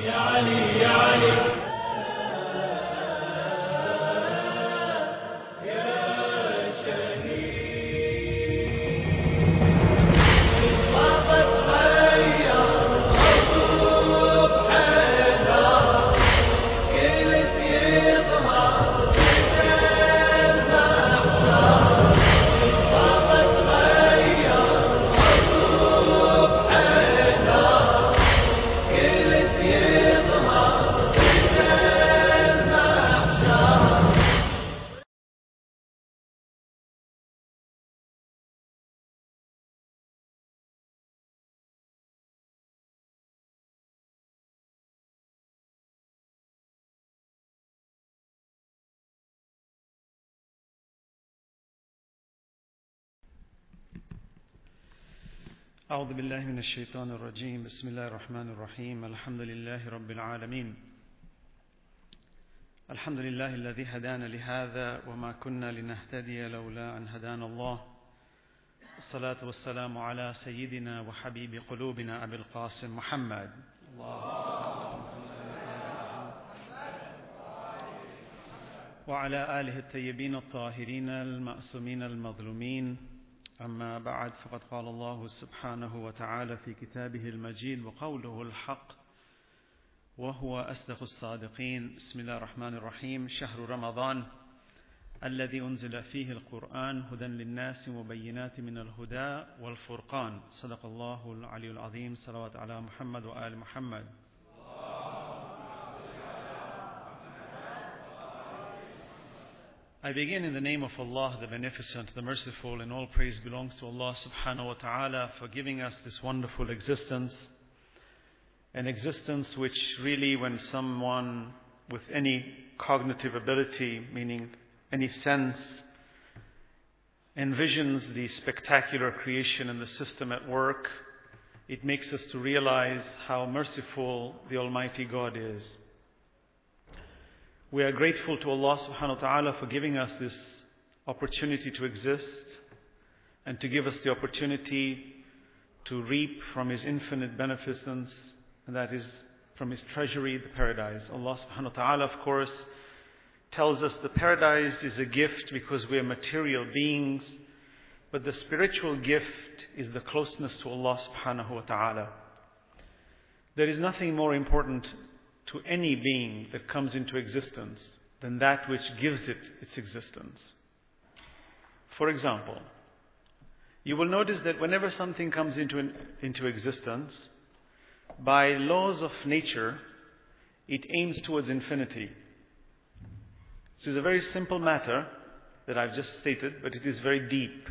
أعوذ بالله من الشيطان الرجيم بسم الله الرحمن الرحيم الحمد لله رب العالمين الحمد لله الذي هدانا لهذا وما كنا لنهتدي لولا أن هدانا الله الصلاة والسلام على سيدنا وحبيب قلوبنا أبي القاسم محمد وعلى آله الطيبين الطاهرين المأسومين المظلومين أما بعد فقد قال الله سبحانه وتعالى في كتابه المجيد وقوله الحق وهو أصدق الصادقين بسم الله الرحمن الرحيم شهر رمضان الذي أنزل فيه القرآن هدى للناس وبينات من الهدى والفرقان صدق الله العلي العظيم صلوات على محمد وآل محمد. I begin in the name of Allah, the Beneficent, the Merciful, and all praise belongs to Allah subhanahu wa ta'ala for giving us this wonderful existence. An existence which really, when someone with any cognitive ability, meaning any sense, envisions the spectacular creation and the system at work, it makes us to realize how merciful the Almighty God is. We are grateful to Allah subhanahu wa ta'ala for giving us this opportunity to exist and to give us the opportunity to reap from His infinite beneficence, and that is from His treasury, the paradise. Allah subhanahu wa ta'ala, of course, tells us the paradise is a gift because we are material beings, but the spiritual gift is the closeness to Allah subhanahu wa ta'ala. There is nothing more important to any being that comes into existence than that which gives it its existence. For example, you will notice that whenever something comes into existence, by laws of nature, it aims towards infinity. This is a very simple matter that I've just stated, but it is very deep.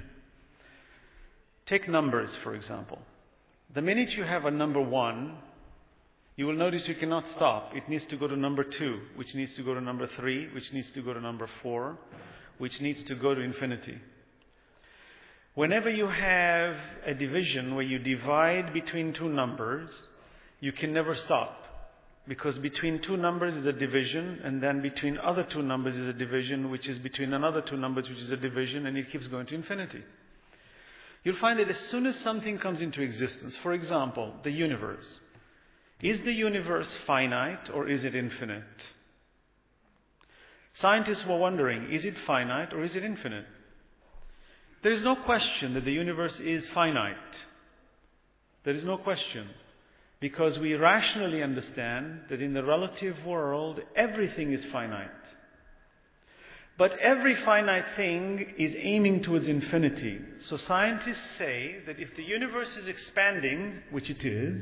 Take numbers, for example. The minute you have a number 1, you will notice you cannot stop. It needs to go to number 2, which needs to go to number 3, which needs to go to number 4, which needs to go to infinity. Whenever you have a division where you divide between two numbers, you can never stop. Because between two numbers is a division, and then between other two numbers is a division, which is between another two numbers, which is a division, and it keeps going to infinity. You'll find that as soon as something comes into existence, for example, the universe, is the universe finite or is it infinite? Scientists were wondering, is it finite or is it infinite? There is no question that the universe is finite. There is no question. Because we rationally understand that in the relative world, everything is finite. But every finite thing is aiming towards infinity. So scientists say that if the universe is expanding, which it is,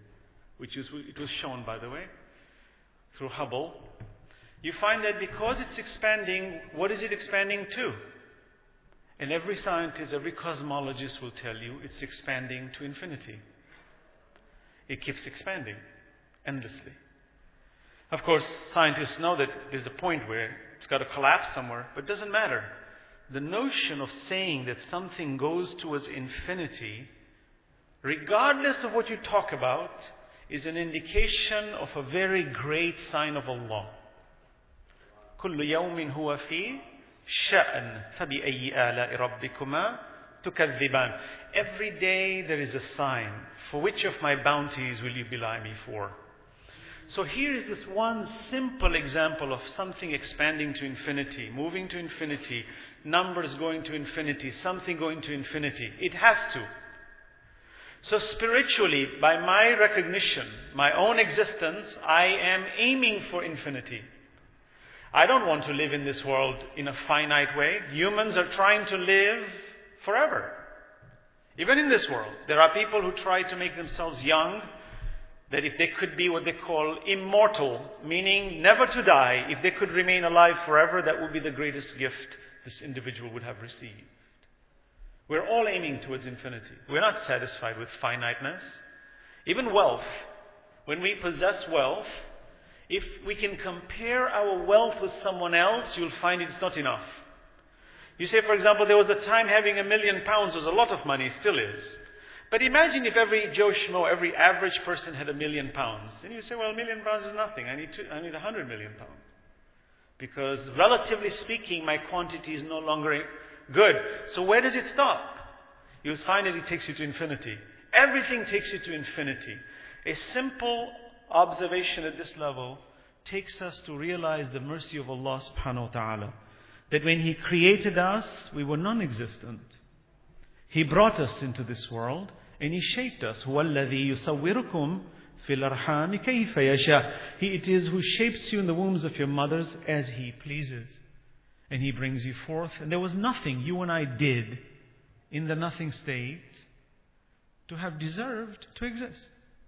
it was shown, by the way, through Hubble, you find that because it's expanding, what is it expanding to? And every scientist, every cosmologist will tell you it's expanding to infinity. It keeps expanding endlessly. Of course, scientists know that there's a point where it's got to collapse somewhere, but it doesn't matter. The notion of saying that something goes towards infinity, regardless of what you talk about, is an indication of a very great sign of Allah. كل يوم هو في شأن فبأي آلاء ربكما تكذبان. Every day there is a sign. For which of my bounties will you belie me for? So here is this one simple example of something expanding to infinity, moving to infinity, numbers going to infinity, something going to infinity. It has to. So spiritually, by my recognition, my own existence, I am aiming for infinity. I don't want to live in this world in a finite way. Humans are trying to live forever. Even in this world, there are people who try to make themselves young, that if they could be what they call immortal, meaning never to die, if they could remain alive forever, that would be the greatest gift this individual would have received. We're all aiming towards infinity. We're not satisfied with finiteness. Even wealth. When we possess wealth, if we can compare our wealth with someone else, you'll find it's not enough. You say, for example, there was a time having £1 million was a lot of money, still is. But imagine if every Joe Schmo, every average person had £1 million. Then you say, well, £1 million is nothing. I need 100 million pounds. Because relatively speaking, my quantity is no longer good. So where does it stop? You'll find that it takes you to infinity. Everything takes you to infinity. A simple observation at this level takes us to realize the mercy of Allah subhanahu wa ta'ala. That when He created us, we were non-existent. He brought us into this world and He shaped us. هُوَ الَّذِي يُصَوِّرُكُمْ فِي الْأَرْحَامِ كَيْفَ يَشَاءُ. It is who shapes you in the wombs of your mothers as He pleases. And He brings you forth. And there was nothing you and I did in the nothing state to have deserved to exist.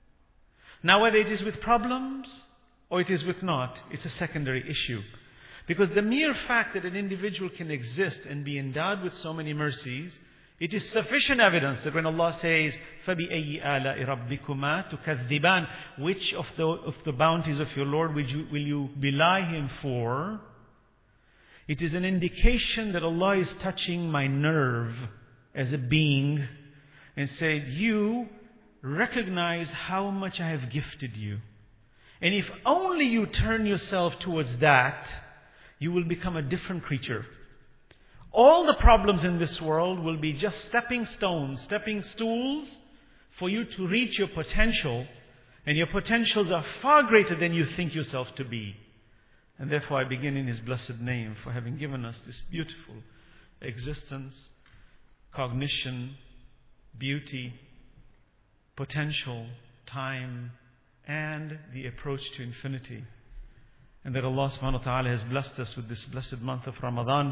Now whether it is with problems or it is with not, it's a secondary issue. Because the mere fact that an individual can exist and be endowed with so many mercies, it is sufficient evidence that when Allah says, فَبِأَيِّ آلَاءِ رَبِّكُمَا تُكَذِّبَانِ, which of the bounties of your Lord will you belie Him for? It is an indication that Allah is touching my nerve as a being and said, you recognize how much I have gifted you. And if only you turn yourself towards that, you will become a different creature. All the problems in this world will be just stepping stones, stepping stools for you to reach your potential. And your potentials are far greater than you think yourself to be. And therefore I begin in His blessed name for having given us this beautiful existence, cognition, beauty, potential, time, and the approach to infinity. And that Allah subhanahu wa ta'ala has blessed us with this blessed month of Ramadan.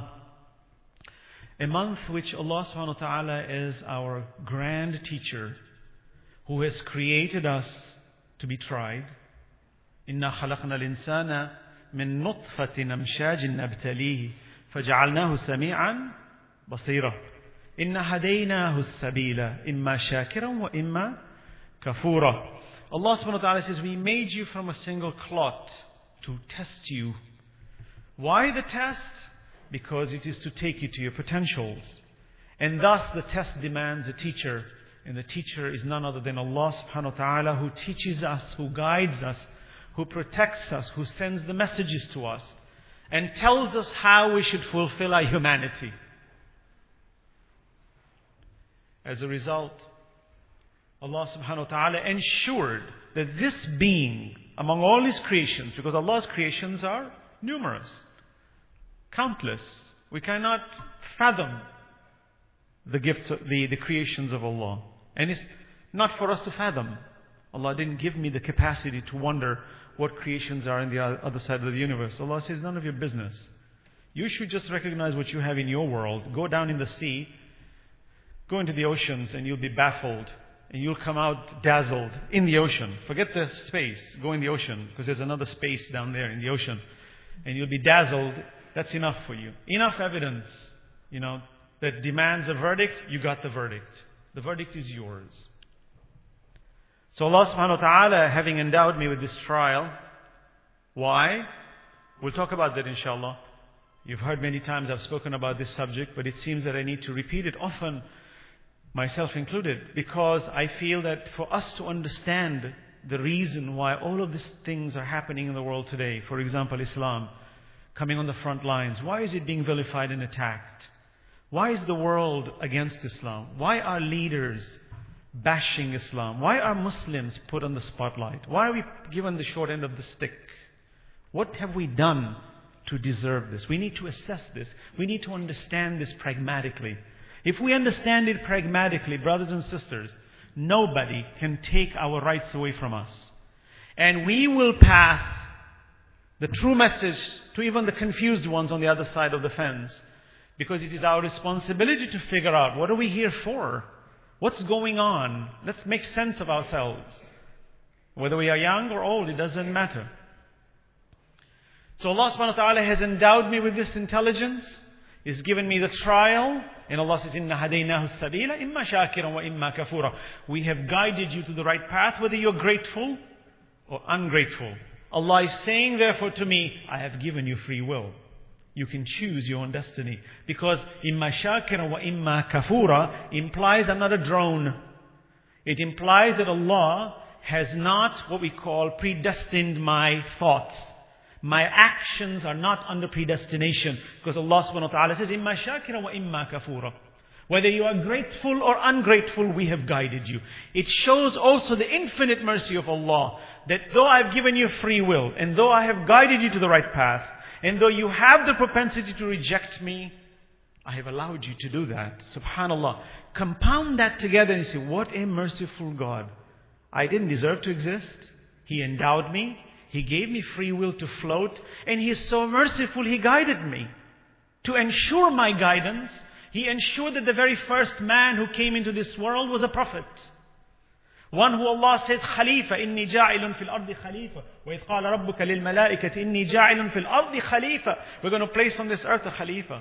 A month which Allah subhanahu wa ta'ala is our grand teacher who has created us to be tried. إِنَّا خَلَقْنَا الْإِنسَانَ مِن نُطْفَةٍ أَمْشَاجٍ نَبْتَلِيهِ فَجَعَلْنَاهُ سَمِيعًا بَصِيرًا إِنَّا هَدَيْنَاهُ السَّبِيلَ إِمَّا شَاكِرًا وَإِمَّا كَفُورًا. Allah subhanahu wa ta'ala says, we made you from a single clot to test you. Why the test? Because it is to take you to your potentials. And thus the test demands a teacher. And the teacher is none other than Allah subhanahu wa ta'ala, who teaches us, who guides us, who protects us, who sends the messages to us, and tells us how we should fulfill our humanity. As a result, Allah subhanahu wa ta'ala ensured that this being, among all His creations, because Allah's creations are numerous, countless. We cannot fathom the gifts, the creations of Allah. And it's not for us to fathom. Allah didn't give me the capacity to wonder what creations are in the other side of the universe. Allah says, none of your business. You should just recognize what you have in your world. Go down in the sea, go into the oceans, and you'll be baffled. And you'll come out dazzled in the ocean. Forget the space. Go in the ocean, because there's another space down there in the ocean. And you'll be dazzled. That's enough for you. Enough evidence, that demands a verdict. You got the verdict. The verdict is yours. So Allah subhanahu wa ta'ala, having endowed me with this trial, why? We'll talk about that inshallah. You've heard many times I've spoken about this subject, but it seems that I need to repeat it often, myself included, because I feel that for us to understand the reason why all of these things are happening in the world today, for example, Islam, coming on the front lines, why is it being vilified and attacked? Why is the world against Islam? Why are leaders bashing Islam? Why are Muslims put on the spotlight? Why are we given the short end of the stick? What have we done to deserve this? We need to assess this. We need to understand this pragmatically. If we understand it pragmatically, brothers and sisters, nobody can take our rights away from us. And we will pass the true message to even the confused ones on the other side of the fence. Because it is our responsibility to figure out, what are we here for? What's going on? Let's make sense of ourselves. Whether we are young or old, it doesn't matter. So Allah subhanahu wa ta'ala has endowed me with this intelligence. He's given me the trial. And Allah says, إِنَّا هَدَيْنَاهُ السَّبِيلَ إِمَّا شَاكِرًا وَإِمَّا كَفُورًا. We have guided you to the right path, whether you're grateful or ungrateful. Allah is saying therefore to me, I have given you free will. You can choose your own destiny. Because إِمَّا شَاكِرًا وَإِمَّا كَفُورًا implies another drone. It implies that Allah has not what we call predestined my thoughts. My actions are not under predestination. Because Allah subhanahu wa ta'ala says, إِمَّا شَاكِرًا وَإِمَّا كَفُورًا. Whether you are grateful or ungrateful, we have guided you. It shows also the infinite mercy of Allah. That though I've given you free will, and though I have guided you to the right path, and though you have the propensity to reject me, I have allowed you to do that. Subhanallah. Compound that together and say, what a merciful God. I didn't deserve to exist. He endowed me. He gave me free will to float. And He is so merciful, He guided me. To ensure my guidance, He ensured that the very first man who came into this world was a prophet. One who Allah says, Khalifa, إِنِّي جَاعِلٌ فِي الْأَرْضِ خَلِيفَةً وَإِذْ قَالَ رَبُّكَ لِلْمَلَائِكَةِ إِنِّي جَاعِلٌ فِي الْأَرْضِ خَلِيفَةً. We're going to place on this earth a Khalifa.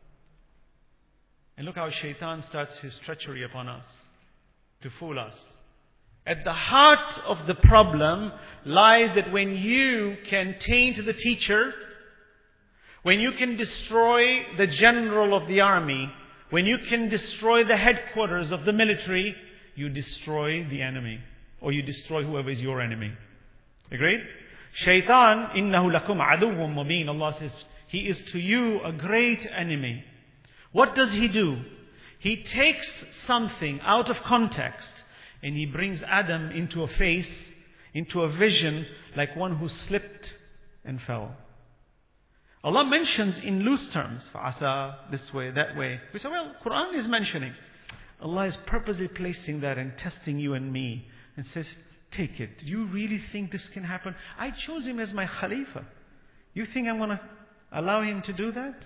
And look how Shaitan starts his treachery upon us to fool us. At the heart of the problem lies that when you can taint the teacher, when you can destroy the general of the army, when you can destroy the headquarters of the military, you destroy the enemy. Or you destroy whoever is your enemy. Agreed? Shaitan, إِنَّهُ لَكُمْ عَدُوٌ مُبِينٌ. Allah says, he is to you a great enemy. What does he do? He takes something out of context and he brings Adam into a face, into a vision like one who slipped and fell. Allah mentions in loose terms, فَعَسَى, this way, that way. We say, well, Quran is mentioning. Allah is purposely placing that and testing you and me and says, take it. Do you really think this can happen? I chose him as my Khalifa. You think I'm going to allow him to do that?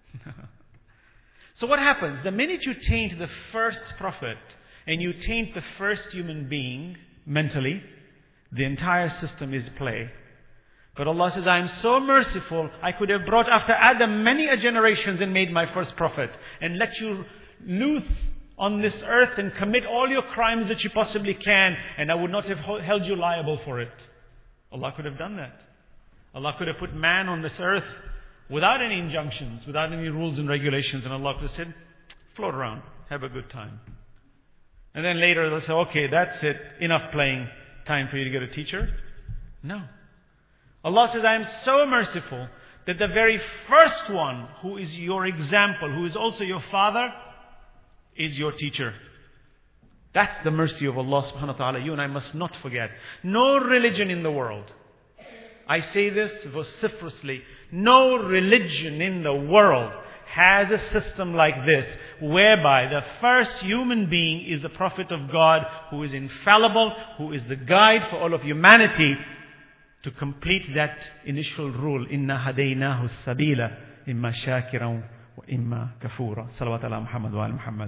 So what happens? The minute you taint the first prophet and you taint the first human being mentally, the entire system is play. But Allah says, I am so merciful, I could have brought after Adam many generations and made my first prophet and let you loose on this earth and commit all your crimes that you possibly can, and I would not have held you liable for it. Allah could have done that. Allah could have put man on this earth without any injunctions, without any rules and regulations, and Allah could have said, float around, have a good time. And then later they'll say, okay, that's it, enough playing, time for you to get a teacher. No. Allah says, I am so merciful that the very first one who is your example, who is also your father, is your teacher. That's the mercy of Allah subhanahu wa ta'ala. You and I must not forget. No religion in the world, I say this vociferously, no religion in the world has a system like this, whereby the first human being is the Prophet of God, who is infallible, who is the guide for all of humanity, to complete that initial rule. إِنَّا هَدَيْنَاهُ السَّبِيلَ إِمَّا شَاكِرًا وَإِمَّا كَفُورًا. Salawat ala Muhammad wa ala Muhammad.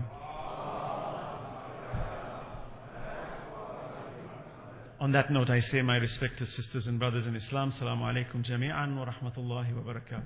On that note, I say, my respected sisters and brothers in Islam, Assalamu alaikum jami'an wa rahmatullahi wa barakatuh.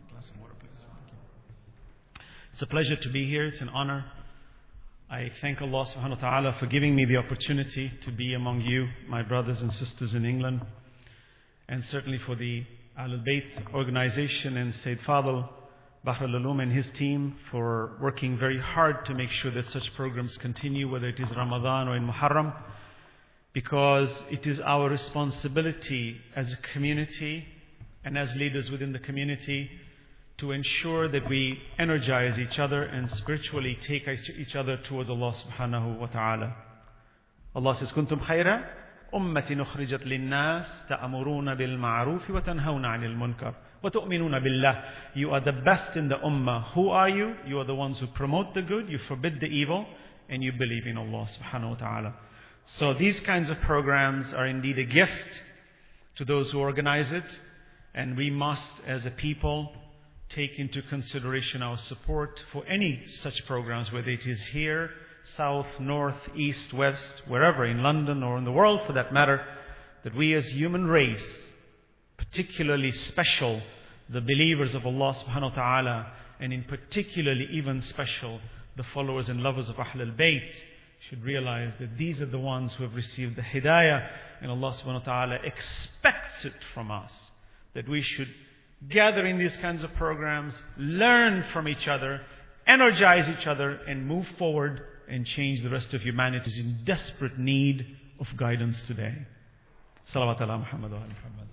It's a pleasure to be here. It's an honor. I thank Allah subhanahu wa ta'ala for giving me the opportunity to be among you, my brothers and sisters in England, and certainly for the Ahlul Bayt organization and Sayyid Fadl Bahr al-Ulum and his team for working very hard to make sure that such programs continue, whether it is Ramadan or in Muharram, because it is our responsibility as a community and as leaders within the community to ensure that we energize each other and spiritually take each other towards Allah subhanahu wa ta'ala. Allah says, كنتم خير أمة أخرجت للناس تأمرون بالمعروف وتنهون عن المنكر وتؤمنون بالله. You are the best in the ummah. Who are you? You are the ones who promote the good, you forbid the evil, and you believe in Allah subhanahu wa ta'ala. So these kinds of programs are indeed a gift to those who organize it, and we must, as a people, take into consideration our support for any such programs, whether it is here, south, north, east, west, wherever, in London or in the world for that matter, that we as human race, particularly special, the believers of Allah subhanahu wa ta'ala, and in particularly even special, the followers and lovers of Ahlul Bayt, should realize that these are the ones who have received the hidayah, and Allah subhanahu wa ta'ala expects it from us, that we should gather in these kinds of programs, learn from each other, energize each other, and move forward and change the rest of humanity is in desperate need of guidance today. Salawat ala Muhammad wa ali Muhammad.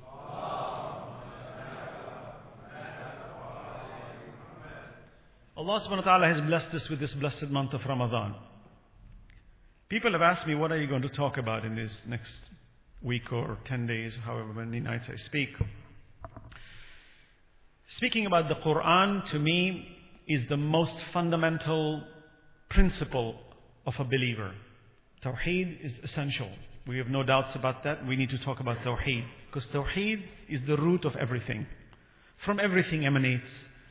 Allah subhanahu wa ta'ala has blessed us with this blessed month of Ramadan. People have asked me, what are you going to talk about in this next week or 10 days, however many nights I speak. Speaking about the Quran, to me, is the most fundamental principle of a believer. Tawheed is essential. We have no doubts about that. We need to talk about Tawheed, because Tawheed is the root of everything. From everything emanates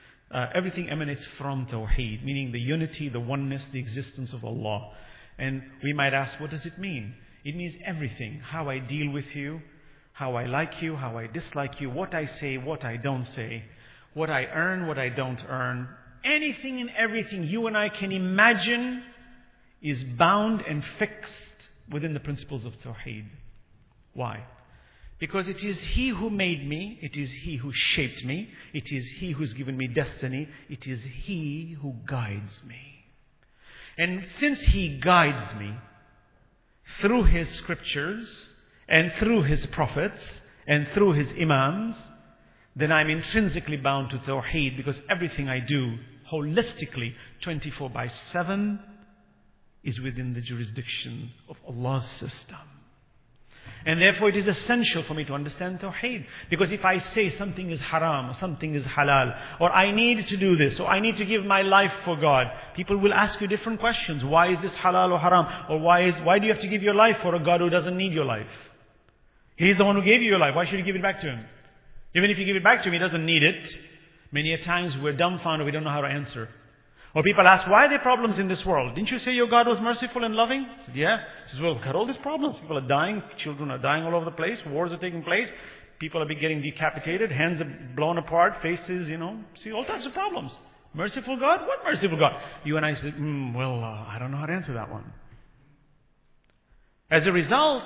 from Tawheed, meaning the unity, the oneness, the existence of Allah. And we might ask, what does it mean? It means everything. How I deal with you, how I like you, how I dislike you, what I say, what I don't say, what I earn, what I don't earn. Anything and everything you and I can imagine is bound and fixed within the principles of Tawheed. Why? Because it is He who made me, it is He who shaped me, it is He who's given me destiny, it is He who guides me. And since He guides me through His scriptures and through His prophets and through His imams, then I'm intrinsically bound to Tawheed, because everything I do holistically 24/7 is within the jurisdiction of Allah's system. And therefore it is essential for me to understand Tawheed. Because if I say something is haram, or something is halal, or I need to do this, or I need to give my life for God, people will ask you different questions. Why is this halal or haram? Or why do you have to give your life for a God who doesn't need your life? He's the one who gave you your life. Why should you give it back to Him? Even if you give it back to Him, He doesn't need it. Many a times we're dumbfounded, we don't know how to answer. Or people ask, why are there problems in this world? Didn't you say your God was merciful and loving? I said, yeah. He says, well, we've got all these problems. People are dying, children are dying all over the place, wars are taking place, people are getting decapitated, hands are blown apart, faces, see all types of problems. Merciful God? What merciful God? You and I said, I don't know how to answer that one. As a result,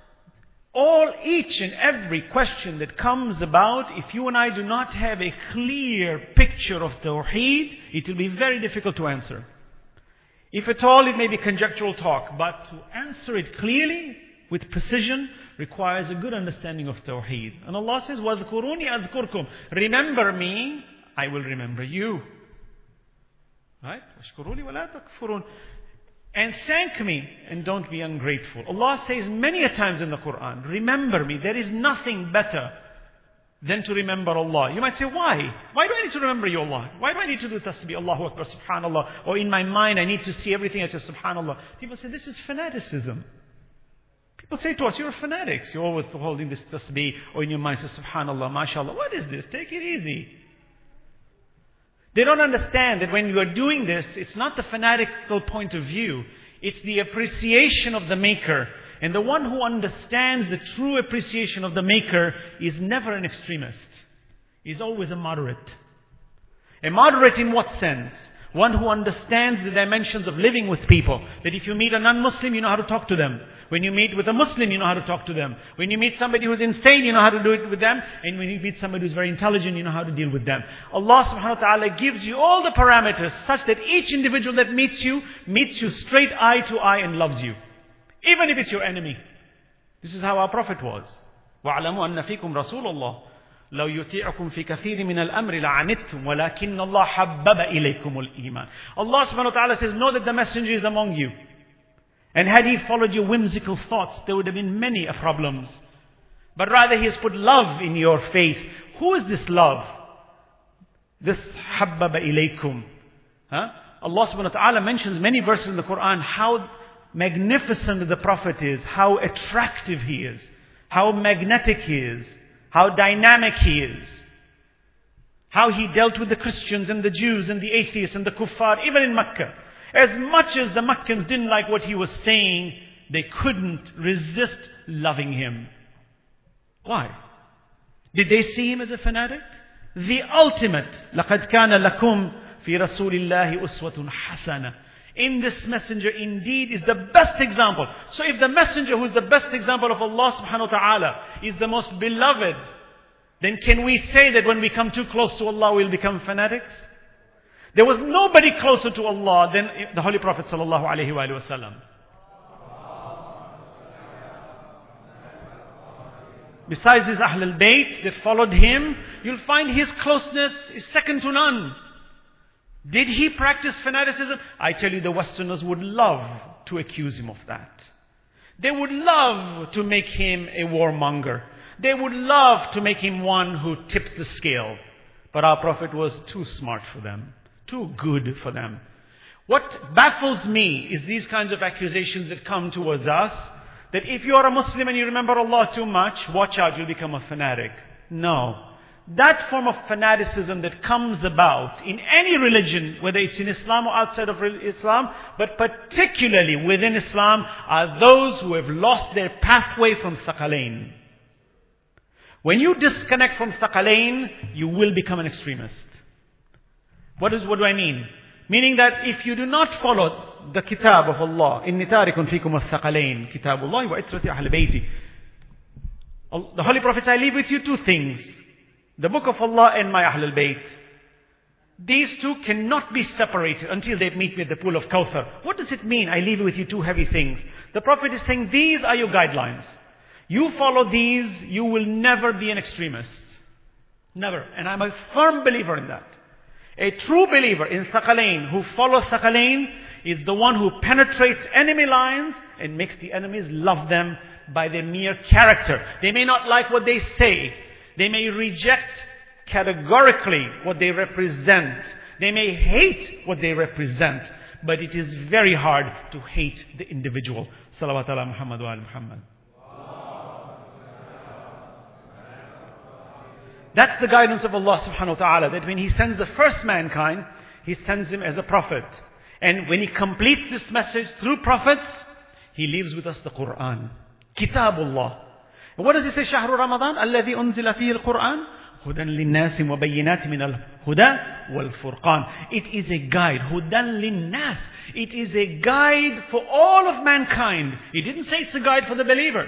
each and every question that comes about, if you and I do not have a clear picture of Tawheed, it will be very difficult to answer. If at all, it may be conjectural talk, but to answer it clearly, with precision, requires a good understanding of Tawheed. And Allah says, وَاذْكُرُونِي أَذْكُرْكُمْ. Remember me, I will remember you. Right? وَاشْكُرُوا لِي وَلَا تَكْفُرُونَ. And thank me, and don't be ungrateful. Allah says many a times in the Quran, remember me. There is nothing better than to remember Allah. You might say, why? Why do I need to remember you, Allah? Why do I need to do tasbih, Allahu Akbar, Subhanallah? Or in my mind, I need to see everything, I say Subhanallah. People say, this is fanaticism. People say to us, you're fanatics. You're always holding this tasbih, or in your mind, say Subhanallah, MashaAllah. What is this? Take it easy. They don't understand that when you are doing this, it's not the fanatical point of view. It's the appreciation of the Maker. And the one who understands the true appreciation of the Maker is never an extremist. He's always a moderate. A moderate in what sense? One who understands the dimensions of living with people. That if you meet a non-Muslim, you know how to talk to them. When you meet with a Muslim, you know how to talk to them. When you meet somebody who's insane, you know how to do it with them. And when you meet somebody who's very intelligent, you know how to deal with them. Allah subhanahu wa ta'ala gives you all the parameters such that each individual that meets you straight eye to eye and loves you. Even if it's your enemy. This is how our Prophet was. وَاعْلَمُوا أَنَّ فِيكُمْ رَسُولَ اللَّهِ لو يطيعكم في كثير من الأمر لعنتم ولكن الله حبب إليكم الإيمان. Allah subhanahu wa ta'ala says, know that the messenger is among you. And had he followed your whimsical thoughts, there would have been many problems. But rather he has put love in your faith. Who is this love? This habbaba ilaykum. Allah subhanahu wa ta'ala mentions many verses in the Quran how magnificent the Prophet is, how attractive he is, how magnetic he is, how dynamic he is, how he dealt with the Christians and the Jews and the atheists and the kuffar, even in Mecca. As much as the Meccans didn't like what he was saying, they couldn't resist loving him. Why? Did they see him as a fanatic? The ultimate, لَقَدْ كَانَ لَكُمْ فِي رَسُولِ اللَّهِ أُسْوَةٌ حَسَنَةٌ. In this messenger indeed is the best example. So if the messenger who is the best example of Allah subhanahu wa ta'ala is the most beloved, then can we say that when we come too close to Allah we'll become fanatics? There was nobody closer to Allah than the Holy Prophet sallallahu alaihi wasallam. Besides these Ahlul Bayt that followed him, you'll find his closeness is second to none. Did he practice fanaticism? I tell you, the Westerners would love to accuse him of that. They would love to make him a warmonger. They would love to make him one who tips the scale. But our Prophet was too smart for them, too good for them. What baffles me is these kinds of accusations that come towards us, that if you are a Muslim and you remember Allah too much, watch out, you'll become a fanatic. No. That form of fanaticism that comes about in any religion, whether it's in Islam or outside of Islam, but particularly within Islam, are those who have lost their pathway from Thaqalain. When you disconnect from Thaqalain, you will become an extremist. What do I mean? Meaning that if you do not follow the kitab of Allah, إِنِّي تَارِكٌ فِيكُمُ الثَّقَلَيْنِ كِتَابُ اللَّهِ وَإِتْرَةِ أَهْلِ بَيْتِ. The Holy Prophet, I leave with you two things. The book of Allah and my Ahlul Bayt. These two cannot be separated until they meet me at the pool of Kawthar. What does it mean? I leave with you two heavy things. The Prophet is saying, these are your guidelines. You follow these, you will never be an extremist. Never. And I'm a firm believer in that. A true believer in Thaqalain, who follows Thaqalain, is the one who penetrates enemy lines and makes the enemies love them by their mere character. They may not like what they say. They may reject categorically what they represent. They may hate what they represent. But it is very hard to hate the individual. Salawat ala Muhammad wa ala Muhammad. That's the guidance of Allah subhanahu wa ta'ala, that when He sends the first mankind, He sends him as a prophet. And when He completes this message through prophets, He leaves with us the Quran. Kitabullah. And what does He say? شهر رمضان الذي أنزل فيه القرآن هدى للناس وبينات من الهدى والفرقان. It is a guide. هدى للناس. It is a guide for all of mankind. He didn't say it's a guide for the believers.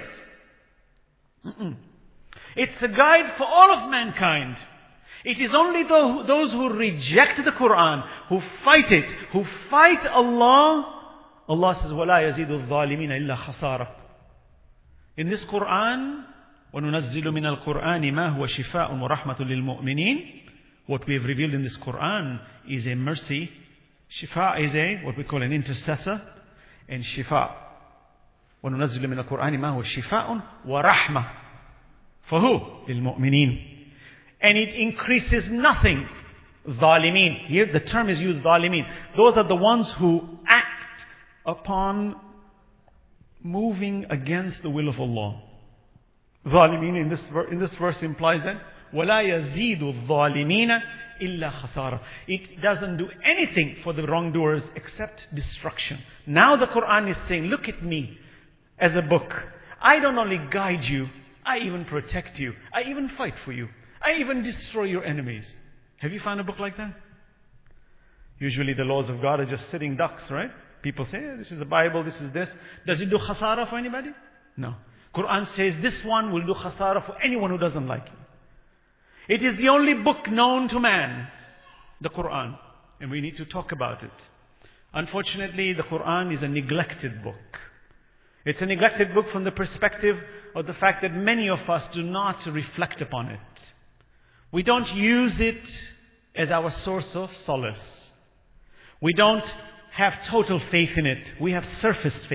It's a guide for all of mankind. It is only those who reject the Quran, who fight it, who fight Allah. Allah says, وَلَا يَزِيدُ الظَّالِمِينَ إِلَّا خَسَارًا. In this Quran, وَنُنَزِّلُ مِنَ الْقُرْآنِ مَا هُوَ شِفَاءٌ وَرَحْمَةٌ لِلْمُؤْمِنِينَ. What we have revealed in this Quran is a mercy. Shifa is what we call an intercessor. And shifa. وَنُنَزِّلُ مِنَ الْقُرْآنِ مَا هُوَ شِفَاءٌ وَرَحْمَةٌ. For who? لِلْمُؤْمِنِينَ. And it increases nothing. ظالمين. Here the term is used, ظالمين. Those are the ones who act upon moving against the will of Allah. ظالمين in this verse implies that وَلَا يَزِيدُ الظَّالِمِينَ إِلَّا خَسَارًا. It doesn't do anything for the wrongdoers except destruction. Now the Quran is saying, look at me as a book. I don't only guide you, I even protect you. I even fight for you. I even destroy your enemies. Have you found a book like that? Usually the laws of God are just sitting ducks, right? People say, this is the Bible, this is this. Does it do khasara for anybody? No. Quran says this one will do khasara for anyone who doesn't like it. It is the only book known to man, the Quran. And we need to talk about it. Unfortunately, the Quran is a neglected book. It's a neglected book from the perspective of the fact that many of us do not reflect upon it. We don't use it as our source of solace. We don't have total faith in it. We have surface faith.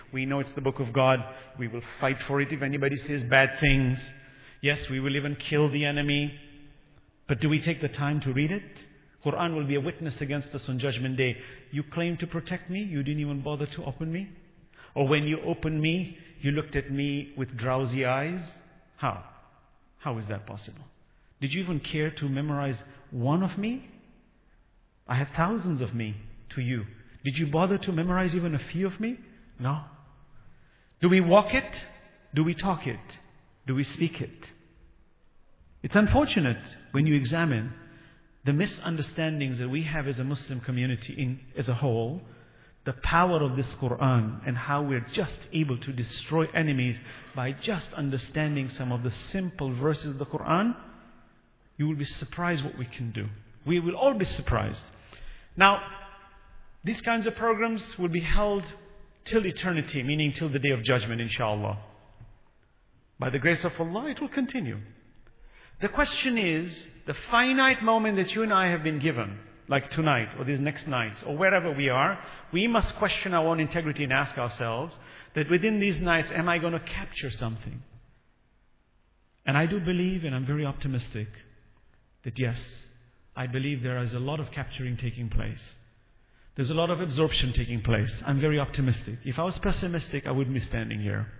We know it's the book of God. We will fight for it if anybody says bad things. Yes, we will even kill the enemy. But do we take the time to read it? Quran will be a witness against us on Judgment Day. You claim to protect me, you didn't even bother to open me? Or when you opened me, you looked at me with drowsy eyes? How? How is that possible? Did you even care to memorize one of me? I have thousands of me to you. Did you bother to memorize even a few of me? No. Do we walk it? Do we talk it? Do we speak it? It's unfortunate when you examine the misunderstandings that we have as a Muslim community as a whole, the power of this Quran and how we're just able to destroy enemies by just understanding some of the simple verses of the Quran. You will be surprised what we can do. We will all be surprised. Now, these kinds of programs will be held till eternity, meaning till the Day of Judgment, inshallah. By the grace of Allah, it will continue. The question is, the finite moment that you and I have been given, like tonight or these next nights or wherever we are, we must question our own integrity and ask ourselves that within these nights, am I going to capture something? And I do believe, and I'm very optimistic, that yes, I believe there is a lot of capturing taking place. There's a lot of absorption taking place. I'm very optimistic. If I was pessimistic, I wouldn't be standing here.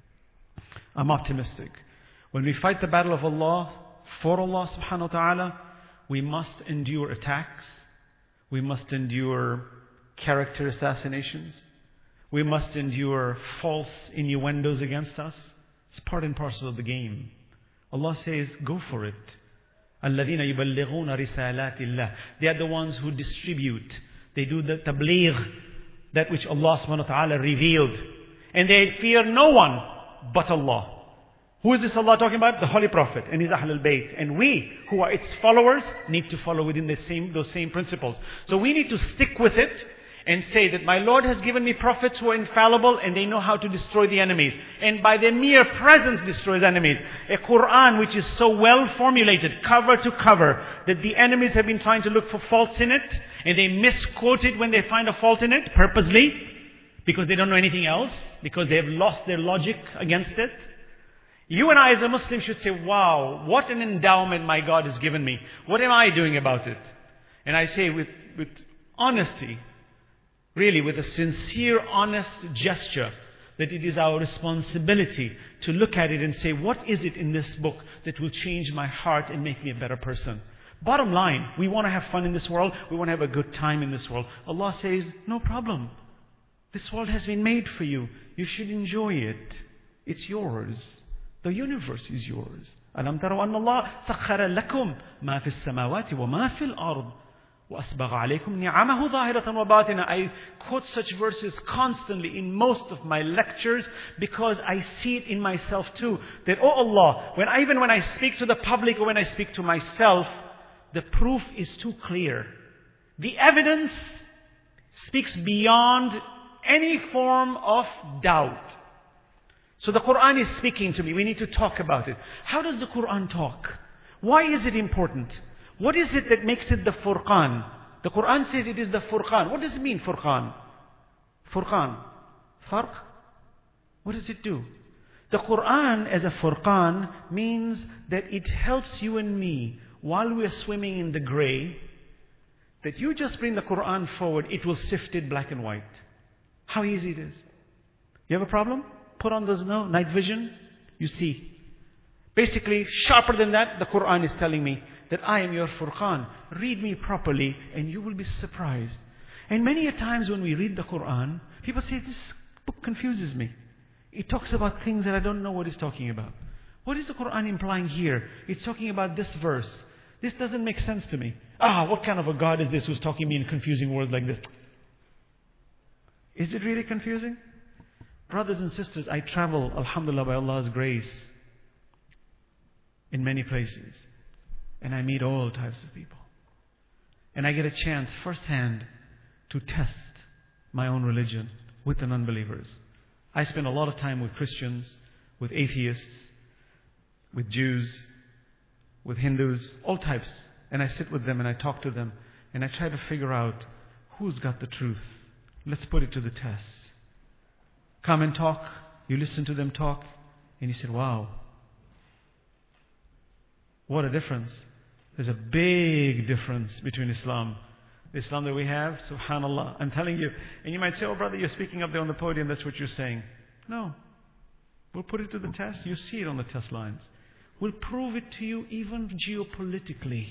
I'm optimistic. When we fight the battle of Allah, for Allah subhanahu wa ta'ala, we must endure attacks. We must endure character assassinations. We must endure false innuendos against us. It's part and parcel of the game. Allah says, go for it. الَّذِينَ يُبَلِّغُونَ رِسَالَاتِ اللَّهِ. They are the ones who distribute. They do the tabligh, that which Allah subhanahu wa ta'ala revealed. And they fear no one but Allah. Who is this Allah talking about? The Holy Prophet and his Ahlul Bayt. And we, who are its followers, need to follow within those same principles. So we need to stick with it and say that my Lord has given me prophets who are infallible and they know how to destroy the enemies. And by their mere presence destroys enemies. A Quran which is so well formulated, cover to cover, that the enemies have been trying to look for faults in it and they misquote it when they find a fault in it, purposely, because they don't know anything else, because they have lost their logic against it. You and I as a Muslim should say, wow, what an endowment my God has given me. What am I doing about it? And I say with honesty, really with a sincere, honest gesture, that it is our responsibility to look at it and say, what is it in this book that will change my heart and make me a better person? Bottom line, we want to have fun in this world. We want to have a good time in this world. Allah says, no problem. This world has been made for you. You should enjoy it. It's yours. The universe is yours. أَلَمْ تَرَوْا أَنَّ اللَّهَ سَخَّرَ لَكُمْ مَا فِي السَّمَاوَاتِ وَمَا فِي الْأَرْضِ وَأَسْبَغَ عَلَيْكُمْ نِعَمَهُ ظَاهِرَةً وَبَاطِنًا. I quote such verses constantly in most of my lectures because I see it in myself too. That, oh Allah, even when I speak to the public or when I speak to myself, the proof is too clear. The evidence speaks beyond any form of doubt. So the Quran is speaking to me. We need to talk about it. How does the Quran talk? Why is it important? What is it that makes it the Furqan? The Quran says it is the Furqan. What does it mean, Furqan? Furqan. Farq? What does it do? The Quran as a Furqan means that it helps you and me while we are swimming in the grey, that you just bring the Quran forward, it will sift it black and white. How easy it is. You have a problem? Put on those night vision, you see. Basically, sharper than that, the Quran is telling me that I am your Furqan. Read me properly and you will be surprised. And many a times when we read the Quran, people say, this book confuses me. It talks about things that I don't know what it's talking about. What is the Quran implying here? It's talking about this verse. This doesn't make sense to me. What kind of a God is this who's talking to me in confusing words like this? Is it really confusing? Brothers and sisters, I travel, alhamdulillah, by Allah's grace, in many places. And I meet all types of people. And I get a chance firsthand to test my own religion with the non-believers. I spend a lot of time with Christians, with atheists, with Jews, with Hindus, all types. And I sit with them and I talk to them. And I try to figure out who's got the truth. Let's put it to the test. come and talk. You listen to them talk. And he said, wow, what a difference. There's a big difference between Islam. The Islam that we have, subhanallah. I'm telling you. And you might say, oh brother, you're speaking up there on the podium, that's what you're saying. No. We'll put it to the test. You see it on the test lines. We'll prove it to you even geopolitically.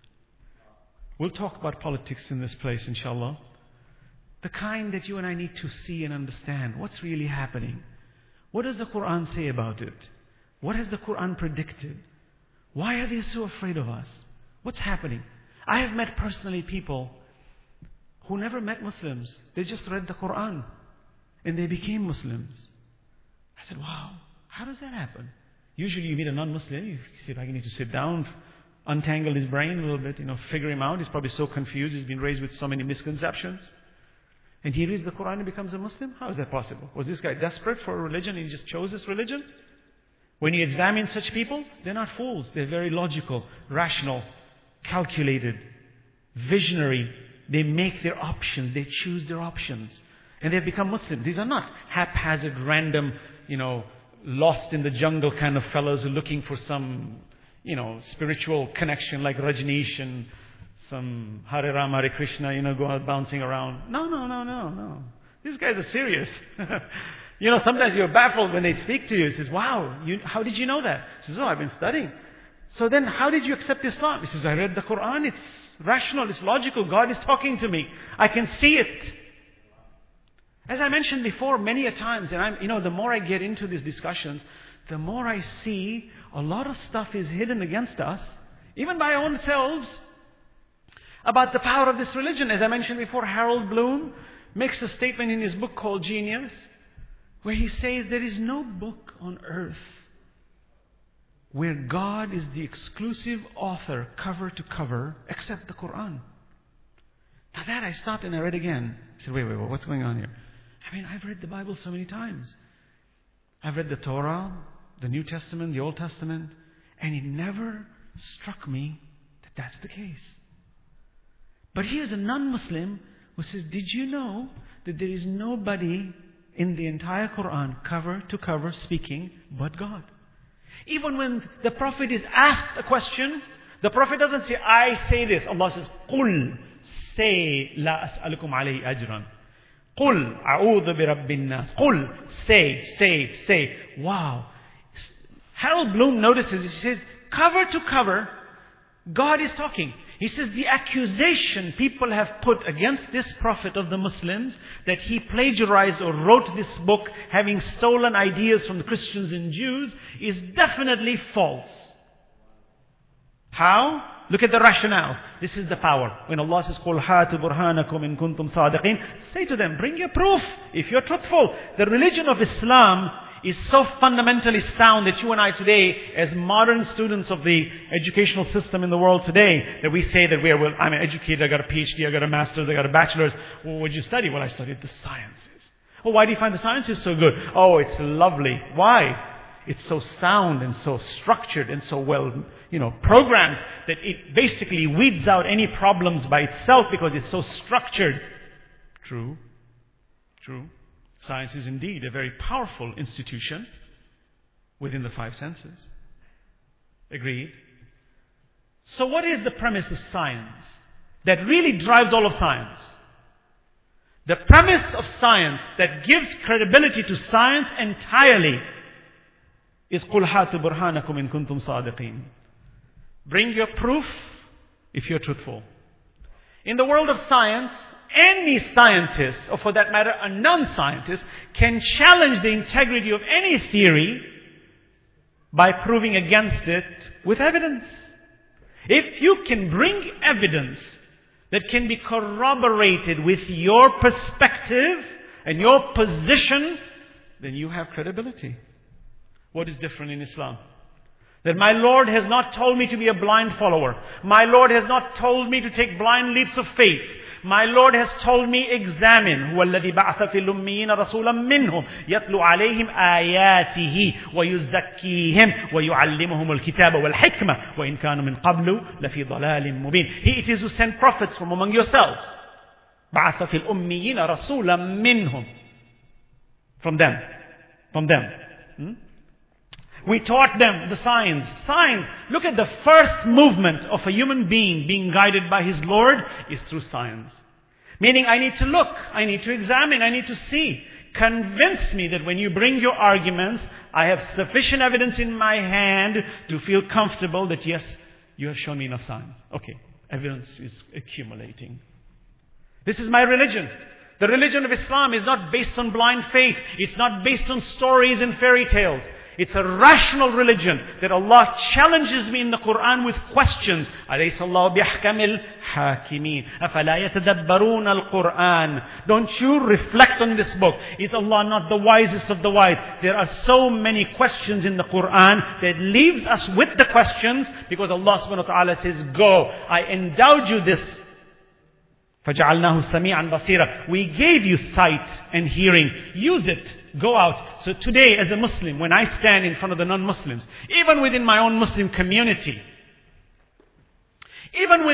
We'll talk about politics in this place, inshallah. The kind that you and I need to see and understand. What's really happening? What does the Quran say about it? What has the Quran predicted? Why are they so afraid of us? What's happening? I have met personally people who never met Muslims. They just read the Quran and they became Muslims. I said, wow, how does that happen? Usually you meet a non-Muslim, you see if I need to sit down, untangle his brain a little bit, figure him out. He's probably so confused. He's been raised with so many misconceptions. And he reads the Quran and becomes a Muslim? How is that possible? Was this guy desperate for a religion and he just chose this religion? When you examine such people, they're not fools. They're very logical, rational, calculated, visionary. They make their options. They choose their options. And they've become Muslims. These are not haphazard, random, lost in the jungle kind of fellows who are looking for some, spiritual connection like Rajneesh and some Hare Rama, Hare Krishna, go out bouncing around. No. These guys are serious. Sometimes you're baffled when they speak to you. He says, wow, how did you know that? He says, oh, I've been studying. So then how did you accept Islam? He says, I read the Quran. It's rational. It's logical. God is talking to me. I can see it. As I mentioned before many a times, and the more I get into these discussions, the more I see a lot of stuff is hidden against us, even by our own selves, about the power of this religion. As I mentioned before, Harold Bloom makes a statement in his book called Genius, where he says there is no book on earth where God is the exclusive author, cover to cover, except the Quran. Now that I stopped and I read again. I said, wait, what's going on here? I've read the Bible so many times. I've read the Torah, the New Testament, the Old Testament, and it never struck me that that's the case. But here's a non-Muslim who says, did you know that there is nobody in the entire Quran, cover to cover, speaking but God? Even when the Prophet is asked a question, the Prophet doesn't say, I say this. Allah says, قُلْ say لَا أَسْأَلُكُمْ عَلَيْهِ أَجْرًا. قُلْ أَعُوذُ بِرَبِّ النَّاسِ. قُلْ say. Wow. Harold Bloom notices, he says, cover to cover, God is talking. He says the accusation people have put against this prophet of the Muslims, that he plagiarized or wrote this book having stolen ideas from the Christians and Jews, is definitely false. How? Look at the rationale. This is the power. When Allah says, قُلْ هَاتُ بُرْهَانَكُمْ إِن كُنْتُمْ صَادِقِينَ, say to them, bring your proof if you're truthful. The religion of Islam is so fundamentally sound that you and I today, as modern students of the educational system in the world today, that we say that I'm an educated, I got a PhD, I got a master's, I got a bachelor's. Well, what did you study? Well, I studied the sciences. Oh, why do you find the sciences so good? Oh, it's lovely. Why? It's so sound and so structured and so well, programmed that it basically weeds out any problems by itself because it's so structured. True. Science is indeed a very powerful institution within the five senses. Agreed? So what is the premise of science that really drives all of science? The premise of science that gives credibility to science entirely is قُلْ هَاتُ بُرْهَانَكُمْ إِن كُنْتُمْ صَادِقِينَ. Bring your proof if you're truthful. In the world of science, any scientist, or for that matter, a non-scientist, can challenge the integrity of any theory by proving against it with evidence. If you can bring evidence that can be corroborated with your perspective and your position, then you have credibility. What is different in Islam? That my Lord has not told me to be a blind follower. My Lord has not told me to take blind leaps of faith. My Lord has told me, examine. هُوَ الَّذِي بَعْثَ فِي الْأُمِّيِّينَ رَسُولًا مِّنْهُمْ يَتْلُو عَلَيْهِمْ آيَاتِهِ وَيُزَكِّيهِمْ وَيُعَلِّمُهُمُ الْكِتَابَ وَالْحِكْمَةَ وَإِنْ كَانُوا مِنْ قَبْلُ لَفِي ضَلَالٍ مُبِينٍ. It is who sent prophets from among yourselves. بَعْثَ فِي الْأُمِّيِّينَ رَسُولًا مِّنْهُمْ From them. From them. We taught them the signs. Signs. Look at the first movement of a human being being guided by his Lord is through signs. Meaning I need to look, I need to examine, I need to see. Convince me that when you bring your arguments, I have sufficient evidence in my hand to feel comfortable that yes, you have shown me enough signs. Okay, evidence is accumulating. This is my religion. The religion of Islam is not based on blind faith. It's not based on stories and fairy tales. It's a rational religion that Allah challenges me in the Quran with questions. أَلَيْسَ اللَّهُ بِأَحْكَمِ الْحَاكِمِينَ أَفَلَا يَتَدَبَّرُونَ الْقُرْآنَ. Don't you reflect on this book? Is Allah not the wisest of the wise? There are so many questions in the Quran that leaves us with the questions because Allah subhanahu wa ta'ala says, go, I endowed you this. فَجَعَلْنَاهُ سَمِيعًا بَصِيرًا. We gave you sight and hearing. Use it. Go out. So today as a Muslim, when I stand in front of the non-Muslims, even within my own Muslim community, Allah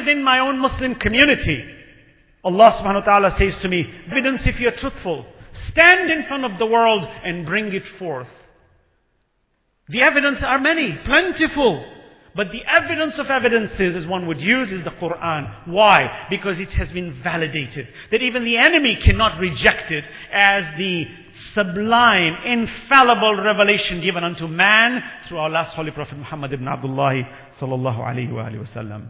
subhanahu wa ta'ala says to me, evidence if you're truthful. Stand in front of the world and bring it forth. The evidence are many, plentiful. But the evidence of evidences, as one would use, is the Quran. Why? Because it has been validated. That even the enemy cannot reject it as the sublime, infallible revelation given unto man through our last Holy Prophet Muhammad ibn Abdullah sallallahu alayhi wa sallam.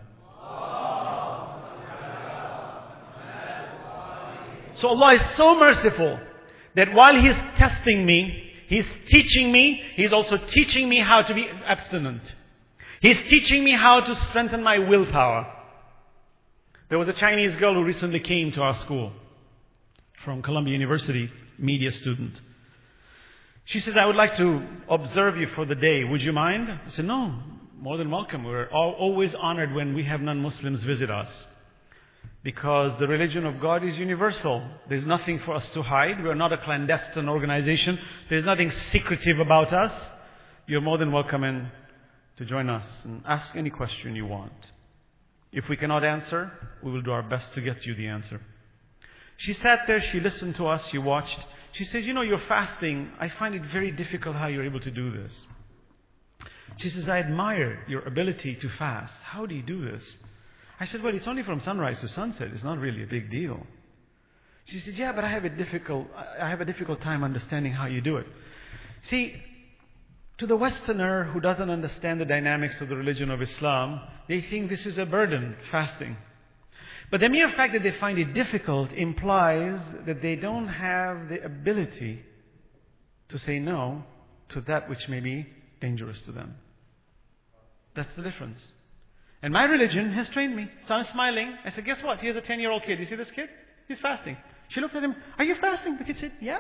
So Allah is so merciful that while He is testing me, He is teaching me, He is also teaching me how to be abstinent. He's teaching me how to strengthen my willpower. There was a Chinese girl who recently came to our school from Columbia University, media student. She says, I would like to observe you for the day. Would you mind? I said, no, more than welcome. We're always honored when we have non-Muslims visit us. Because the religion of God is universal. There's nothing for us to hide. We're not a clandestine organization. There's nothing secretive about us. You're more than welcome to join us and ask any question you want. If we cannot answer, we will do our best to get you the answer. She sat there, she listened to us, she watched. She says, you're fasting. I find it very difficult how you're able to do this. She says, I admire your ability to fast. How do you do this? I said, well, it's only from sunrise to sunset. It's not really a big deal. She said, yeah, but I have a difficult time understanding how you do it. See, to the Westerner who doesn't understand the dynamics of the religion of Islam, they think this is a burden, fasting. But the mere fact that they find it difficult implies that they don't have the ability to say no to that which may be dangerous to them. That's the difference. And my religion has trained me. So I'm smiling. I said, guess what? Here's a 10-year-old kid. You see this kid? He's fasting. She looked at him. Are you fasting? The kid said, yeah.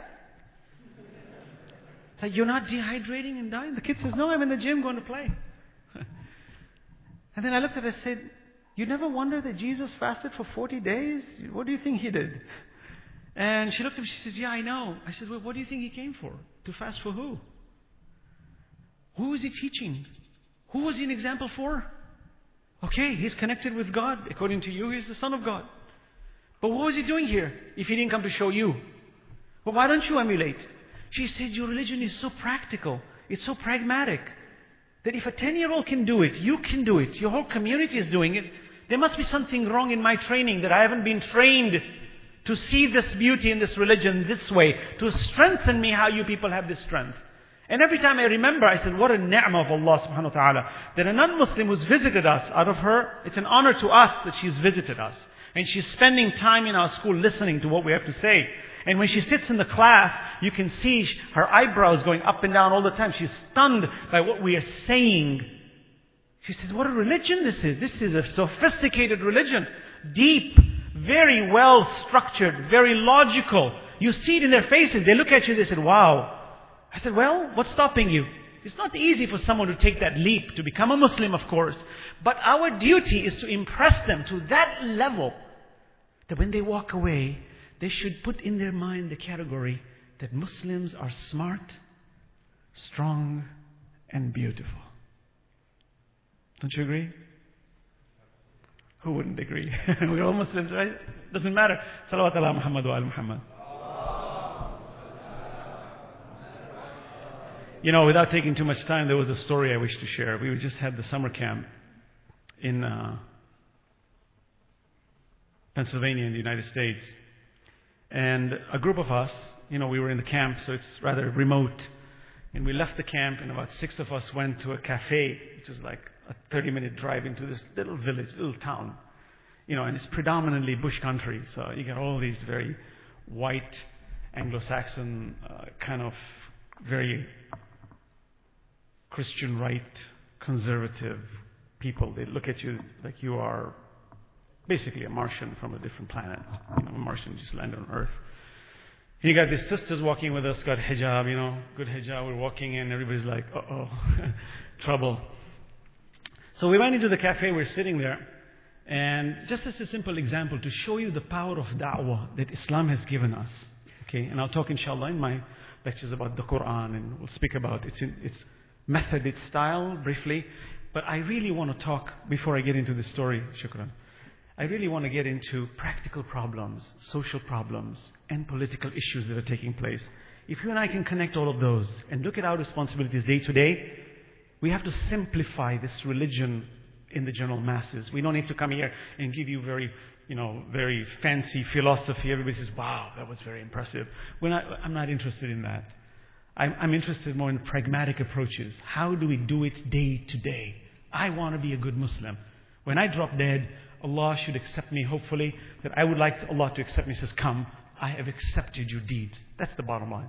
Like, you're not dehydrating and dying? The kid says, no, I'm in the gym going to play. And then I looked at her and said, you never wondered that Jesus fasted for 40 days? What do you think He did? And she looked at me, she says, yeah, I know. I said, well, what do you think He came for? To fast for who? Who was He teaching? Who was He an example for? Okay, He's connected with God. According to you, He's the Son of God. But what was He doing here if He didn't come to show you? Well, why don't you emulate? She said, your religion is so practical. It's so pragmatic. That if a 10-year-old can do it, you can do it. Your whole community is doing it. There must be something wrong in my training, that I haven't been trained to see this beauty in this religion this way. To strengthen me how you people have this strength. And every time I remember, I said, what a ni'mah of Allah subhanahu wa ta'ala. That a non-Muslim who's visited us, out of her, it's an honor to us that she's visited us. And she's spending time in our school listening to what we have to say. And when she sits in the class, you can see her eyebrows going up and down all the time. She's stunned by what we are saying. She says, what a religion this is. This is a sophisticated religion. Deep, very well structured, very logical. You see it in their faces. They look at you, they said, wow. I said, well, what's stopping you? It's not easy for someone to take that leap, to become a Muslim, of course. But our duty is to impress them to that level that when they walk away, they should put in their mind the category that Muslims are smart, strong, and beautiful. Don't you agree? Who wouldn't agree? We're all Muslims, right? Doesn't matter. Salawat ala Muhammad wa ala Muhammad. Without taking too much time, there was a story I wish to share. We just had the summer camp in Pennsylvania in the United States. And a group of us, we were in the camp, so it's rather remote. And we left the camp, and about 6 of us went to a cafe, which is like a 30-minute drive into this little village, little town. And it's predominantly bush country, so you get all these very white, Anglo-Saxon, kind of very Christian right, conservative people. They look at you like you are basically a Martian from a different planet. A Martian just landed on Earth. And you got these sisters walking with us, got hijab, good hijab. We're walking in, everybody's like, uh-oh, trouble. So we went into the cafe, we're sitting there. And just as a simple example to show you the power of da'wah that Islam has given us. Okay, and I'll talk inshallah in my lectures about the Quran, and we'll speak about its method, its style briefly. But I really want to talk, before I get into this story, shukran, I really want to get into practical problems, social problems, and political issues that are taking place. If you and I can connect all of those and look at our responsibilities day to day, we have to simplify this religion in the general masses. We don't need to come here and give you very fancy philosophy. Everybody says, wow, that was very impressive. I'm not interested in that. I'm interested more in pragmatic approaches. How do we do it day to day? I want to be a good Muslim. When I drop dead, Allah should accept me, hopefully, that I would like Allah to accept me. He says, come, I have accepted your deeds. That's the bottom line.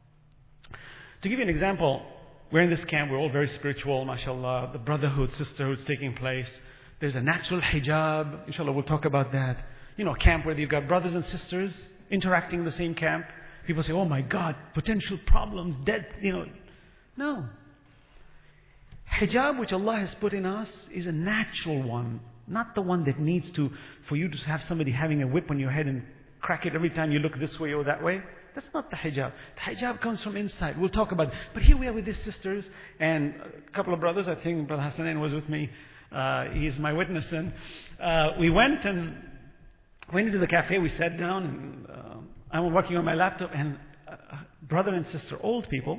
To give you an example, we're in this camp, we're all very spiritual, mashallah, the brotherhood, sisterhood is taking place. There's a natural hijab, inshallah we'll talk about that. A camp where you've got brothers and sisters interacting in the same camp. People say, oh my God, potential problems, death, No. Hijab which Allah has put in us is a natural one, not the one that needs for you to have somebody having a whip on your head and crack it every time you look this way or that way. That's not the hijab. The hijab comes from inside. We'll talk about it. But here we are with these sisters and a couple of brothers. I think Brother Hassanin was with me. He is my witness. And we went into the cafe. We sat down and I'm working on my laptop. And brother and sister, old people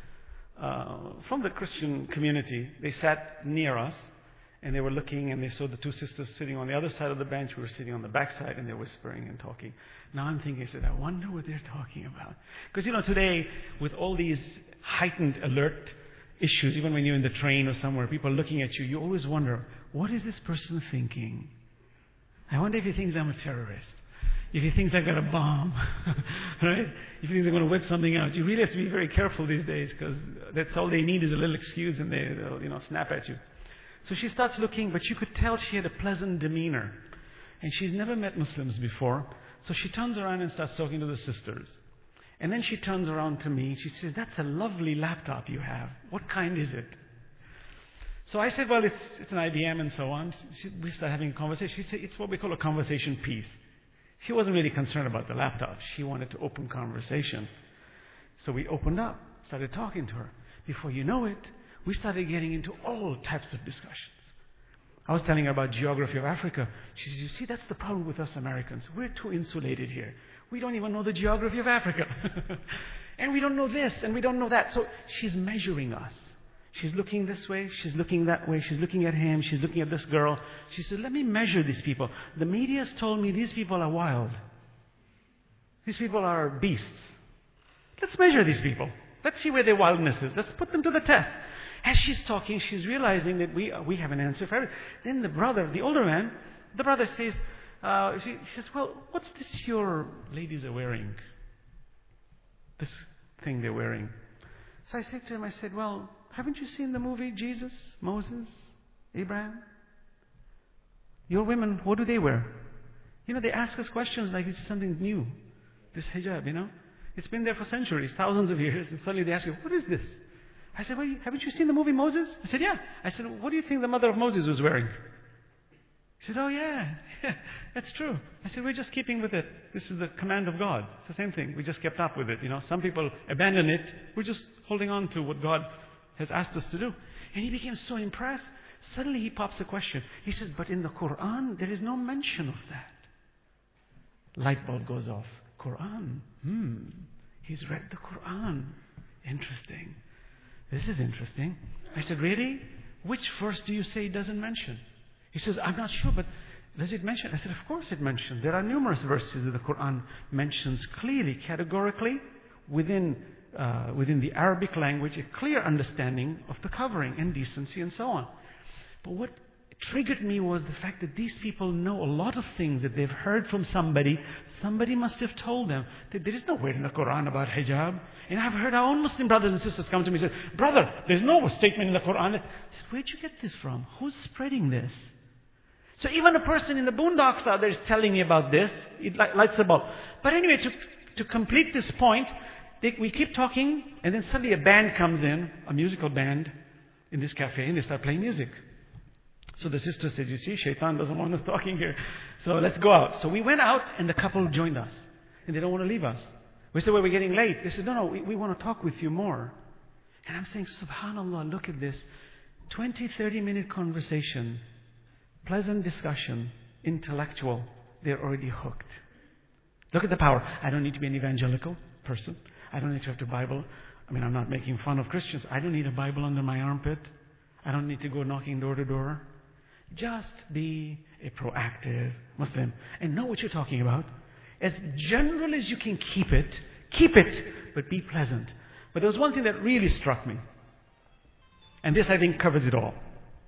from the Christian community, they sat near us. And they were looking and they saw the 2 sisters sitting on the other side of the bench. We were sitting on the back side and they're whispering and talking. Now I'm thinking, I wonder what they're talking about. Because today with all these heightened alert issues, even when you're in the train or somewhere, people are looking at you, you always wonder, what is this person thinking? I wonder if he thinks I'm a terrorist. If he thinks I've got a bomb. Right? If he thinks I'm going to whip something out. You really have to be very careful these days because that's all they need is a little excuse and they'll snap at you. So she starts looking, but you could tell she had a pleasant demeanor. And she's never met Muslims before. So she turns around and starts talking to the sisters. And then she turns around to me. She says, that's a lovely laptop you have. What kind is it? So I said, well, it's an IBM and so on. We started having a conversation. She said, it's what we call a conversation piece. She wasn't really concerned about the laptop. She wanted to open conversation. So we opened up, started talking to her. Before you know it, we started getting into all types of discussions. I was telling her about geography of Africa. She says, you see, that's the problem with us Americans. We're too insulated here. We don't even know the geography of Africa. And we don't know this, and we don't know that. So she's measuring us. She's looking this way, she's looking that way, she's looking at him, she's looking at this girl. She said, let me measure these people. The media's told me these people are wild. These people are beasts. Let's measure these people. Let's see where their wildness is. Let's put them to the test. As she's talking, she's realizing that we have an answer for everything. Then the older man, the brother says, she says, well, what's this your ladies are wearing? This thing they're wearing. So I said to him, I said, well, haven't you seen the movie Jesus, Moses, Abraham? Your women, what do they wear? They ask us questions like it's something new. This hijab, It's been there for centuries, thousands of years, and suddenly they ask you, what is this? I said, well, haven't you seen the movie Moses? I said, yeah. I said, what do you think the mother of Moses was wearing? He said, oh yeah, that's true. I said, we're just keeping with it. This is the command of God. It's the same thing. We just kept up with it. Some people abandon it. We're just holding on to what God has asked us to do. And he became so impressed. Suddenly he pops a question. He says, but in the Quran, there is no mention of that. Light bulb goes off. Quran. He's read the Quran. Interesting. This is interesting. I said, really? Which verse do you say it doesn't mention? He says, I'm not sure, but does it mention? I said, of course it mentions. There are numerous verses that the Quran mentions clearly, categorically, within the Arabic language, a clear understanding of the covering and decency and so on. But what triggered me was the fact that these people know a lot of things that they've heard from somebody. Somebody must have told them that there is no word in the Quran about hijab. And I've heard our own Muslim brothers and sisters come to me and say, brother, there's no statement in the Quran. I said, where'd you get this from? Who's spreading this? So even a person in the boondocks out there is telling me about this. It lights the bulb. But anyway, to complete this point, we keep talking, and then suddenly a band comes in, a musical band, in this cafe, and they start playing music. So the sister said, you see, Shaitan doesn't want us talking here. So let's go out. So we went out, and the couple joined us. And they don't want to leave us. We said, well, we're getting late. They said, no, we want to talk with you more. And I'm saying, subhanAllah, look at this. 20, 30-minute conversation, pleasant discussion, intellectual. They're already hooked. Look at the power. I don't need to be an evangelical person. I don't need to have the Bible. I mean, I'm not making fun of Christians. I don't need a Bible under my armpit. I don't need to go knocking door to door. Just be a proactive Muslim and know what you're talking about. As general as you can keep it, but be pleasant. But there was one thing that really struck me. And this, I think, covers it all.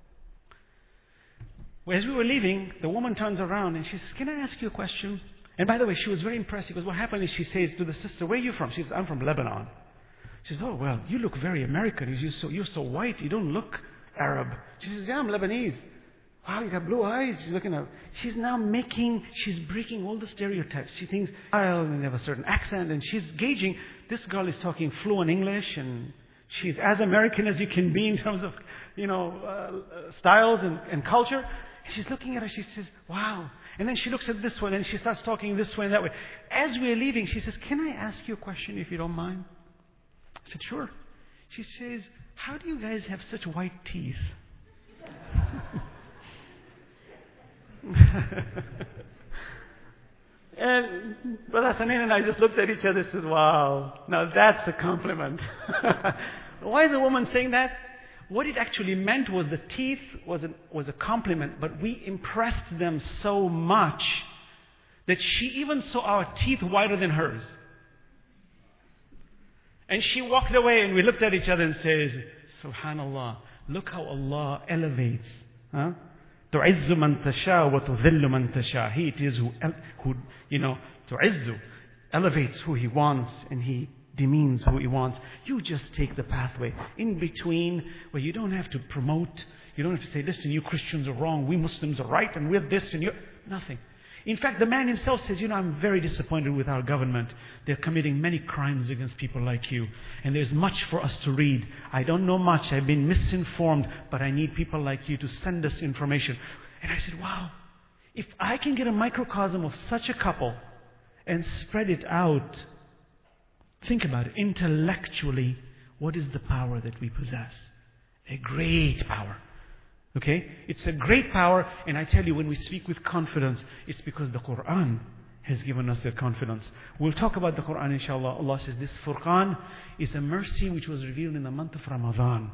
As we were leaving, the woman turns around and she says, can I ask you a question? And by the way, she was very impressed because what happened is she says to the sister, where are you from? She says, I'm from Lebanon. She says, oh, well, you look very American. You're so white. You don't look Arab. She says, yeah, I'm Lebanese. Wow, you got blue eyes. She's looking at. She's breaking all the stereotypes. She thinks, and they have a certain accent, and she's gauging. This girl is talking fluent English, and she's as American as you can be in terms of, styles and culture. And she's looking at her. She says, wow. And then she looks at this one, and she starts talking this way and that way. As we're leaving, she says, can I ask you a question if you don't mind? I said, sure. She says, how do you guys have such white teeth? And Brother Sanin and I just looked at each other and said, wow, now that's a compliment. Why is a woman saying that? What it actually meant was the teeth was a compliment, but we impressed them so much that she even saw our teeth whiter than hers. And she walked away and we looked at each other and says, Subhanallah, look how Allah elevates. تُعِزُّ مَن تَشَاءُ وَتُذِلُّ مَن تَشَاءُ. He it is who تُعِزُّ, elevates who He wants and He demeans who He wants. You just take the pathway in between where you don't have to promote, you don't have to say, listen, you Christians are wrong, we Muslims are right, and we're this and you're nothing. In fact, the man himself says, I'm very disappointed with our government. They're committing many crimes against people like you. And there's much for us to read. I don't know much. I've been misinformed, but I need people like you to send us information. And I said, wow, if I can get a microcosm of such a couple and spread it out, think about it. Intellectually, what is the power that we possess? A great power. Okay? It's a great power, and I tell you, when we speak with confidence, it's because the Quran has given us that confidence. We'll talk about the Quran, inshallah. Allah says this Furqan is a mercy which was revealed in the month of Ramadan.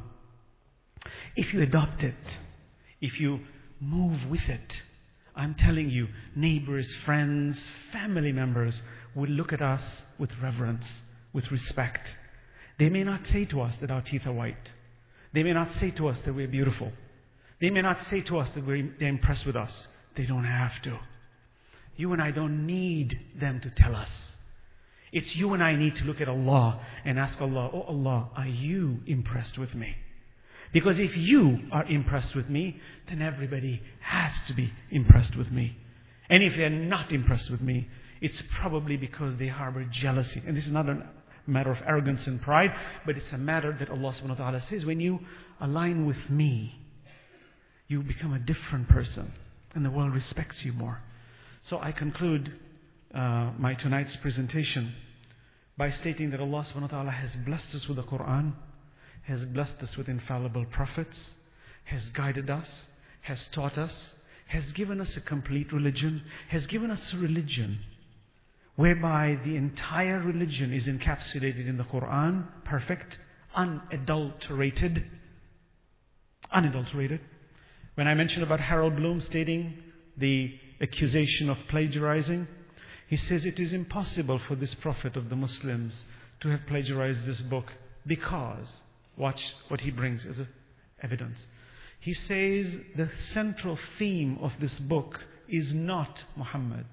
If you adopt it, if you move with it, I'm telling you, neighbors, friends, family members will look at us with reverence, with respect. They may not say to us that our teeth are white. They may not say to us that we're beautiful. They may not say to us that they're impressed with us. They don't have to. You and I don't need them to tell us. It's you and I need to look at Allah and ask Allah, oh Allah, are you impressed with me? Because if you are impressed with me, then everybody has to be impressed with me. And if they're not impressed with me, it's probably because they harbor jealousy. And this is not a matter of arrogance and pride, but it's a matter that Allah subhanahu wa ta'ala says, when you align with me, you become a different person, and the world respects you more. So I conclude my tonight's presentation by stating that Allah subhanahu wa ta'ala has blessed us with the Quran, has blessed us with infallible prophets, has guided us, has taught us, has given us a complete religion, has given us a religion whereby the entire religion is encapsulated in the Quran, perfect, unadulterated. Unadulterated. When I mentioned about Harold Bloom stating the accusation of plagiarizing, he says it is impossible for this prophet of the Muslims to have plagiarized this book because, watch what he brings as evidence. He says the central theme of this book is not Muhammad.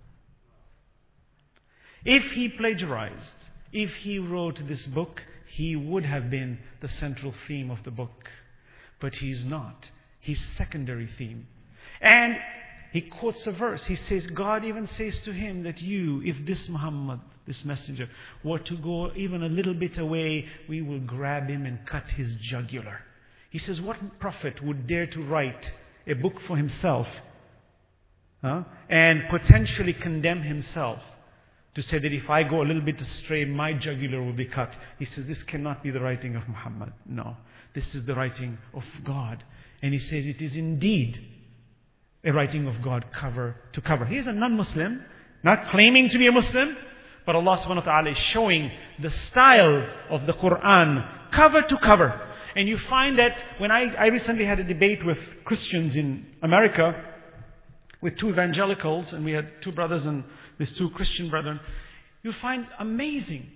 If he plagiarized, if he wrote this book, he would have been the central theme of the book. But he's not. He's secondary theme. And he quotes a verse. He says, God even says to him that you, if this Muhammad, this messenger, were to go even a little bit away, we will grab him and cut his jugular. He says, what prophet would dare to write a book for himself and potentially condemn himself to say that if I go a little bit astray, my jugular will be cut? He says, this cannot be the writing of Muhammad. No, this is the writing of God. And he says it is indeed a writing of God cover to cover. He is a non-Muslim, not claiming to be a Muslim, but Allah subhanahu wa ta'ala is showing the style of the Quran cover to cover. And you find that when I recently had a debate with Christians in America, with two evangelicals, and we had two brothers and these two Christian brethren, you find amazing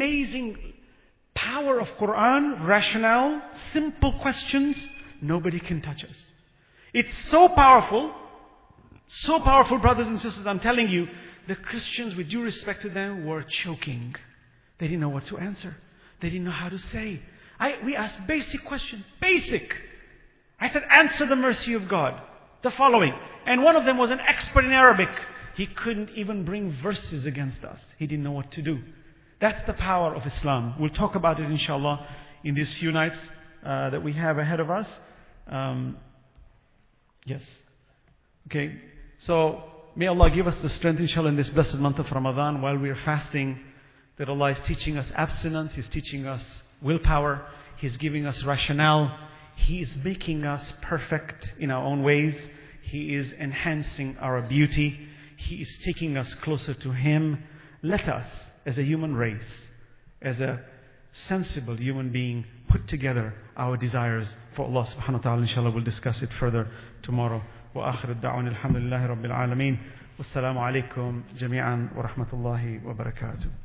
power of Quran, rationale, simple questions. Nobody can touch us. It's so powerful, brothers and sisters. I'm telling you, the Christians, with due respect to them, were choking. They didn't know what to answer. They didn't know how to say. We asked basic questions. Basic. I said, answer the mercy of God. The following. And one of them was an expert in Arabic. He couldn't even bring verses against us. He didn't know what to do. That's the power of Islam. We'll talk about it, inshallah, in these few nights that we have ahead of us. Yes. Okay. So, may Allah give us the strength, inshallah, in this blessed month of Ramadan while we are fasting, that Allah is teaching us abstinence, He's teaching us willpower, He's giving us rationale, He is making us perfect in our own ways, He is enhancing our beauty, He is taking us closer to Him. Let us, as a human race, as a sensible human being, put together our desires for Allah subhanahu wa ta'ala. Inshallah, we'll discuss it further tomorrow. وآخر الدعوان الحمد لله رب العالمين والسلام عليكم جميعا ورحمة الله وبركاته.